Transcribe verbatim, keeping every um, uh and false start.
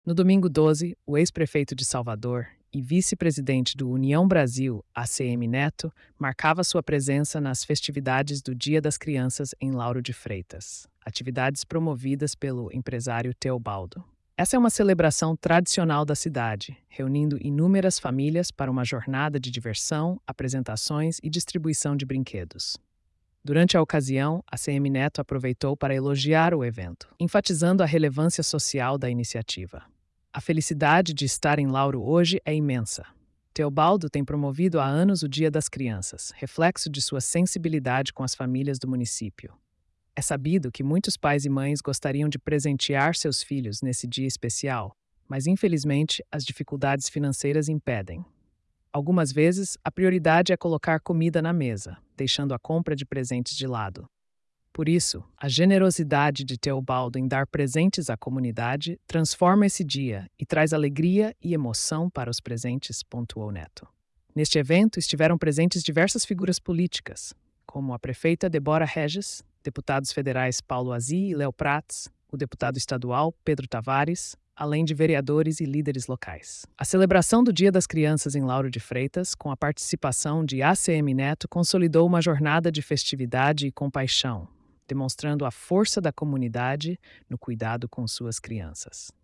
No domingo doze, o ex-prefeito de Salvador e vice-presidente do União Brasil, A C M Neto, marcava sua presença nas festividades do Dia das Crianças em Lauro de Freitas, atividades promovidas pelo empresário Teobaldo. Essa é uma celebração tradicional da cidade, reunindo inúmeras famílias para uma jornada de diversão, apresentações e distribuição de brinquedos. Durante a ocasião, a C M Neto aproveitou para elogiar o evento, enfatizando a relevância social da iniciativa. A felicidade de estar em Lauro hoje é imensa. Teobaldo tem promovido há anos o Dia das Crianças, reflexo de sua sensibilidade com as famílias do município. É sabido que muitos pais e mães gostariam de presentear seus filhos nesse dia especial, mas infelizmente as dificuldades financeiras impedem. Algumas vezes, a prioridade é colocar comida na mesa, deixando a compra de presentes de lado. Por isso, a generosidade de Teobaldo em dar presentes à comunidade transforma esse dia e traz alegria e emoção para os presentes, pontuou Neto. Neste evento estiveram presentes diversas figuras políticas, como a prefeita Débora Regis, deputados federais Paulo Azy e Léo Prats, o deputado estadual Pedro Tavares, além de vereadores e líderes locais. A celebração do Dia das Crianças em Lauro de Freitas, com a participação de A C M Neto, consolidou uma jornada de festividade e compaixão, demonstrando a força da comunidade no cuidado com suas crianças.